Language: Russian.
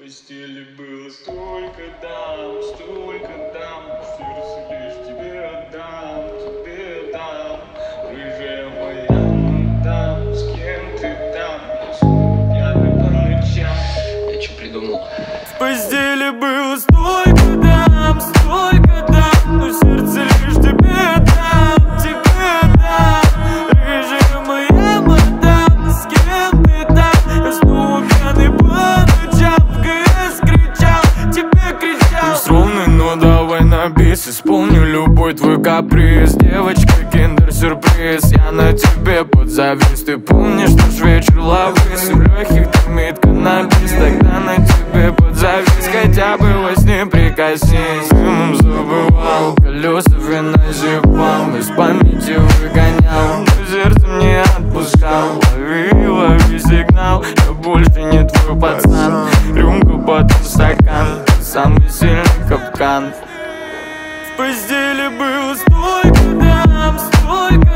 постели было столько дам, сердце лишь тебе отдам, рыжая моя мадам, с кем ты там, пьяный по ночам. Я что придумал? В постели было столько дам, но сердце лишь тебе отдам, рыжая моя мадам, с кем ты там, я снова пьяный по ночам, в ГС кричал, тебе кричал. Пусть ровный, но давай на бис, исполню любой твой каприз. Девочка, киндер-сюрприз, я на тебе подзавис. Ты помнишь наш вечер лаврис, у легких дымит каннабис, тогда на тебе подзавис, хотя бы во сне прикоснись. Дымом забывал, колеса винозепам из памяти выгонял, но сердцем не отпускал. Лови сигнал, я больше не твой пацан. Рюмку, потом стакан, самый сильный капкан. В постели было столько дам,